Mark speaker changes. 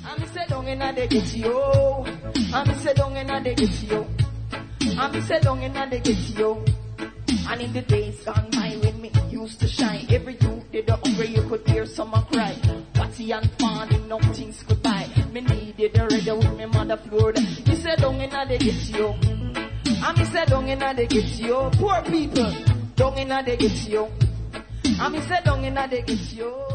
Speaker 1: I'm say down in the ghetto. I'm say down in the ghetto. I'm say down in the ghetto. And in the days gone by when me used to shine, every youth did the hungry, you could hear someone cry. Watty and farming, no things could buy. Me needed a radio with me mother floored. Me say down in the ghetto. And me say down in the ghetto. Poor people, down in the ghetto. And me say down in the ghetto.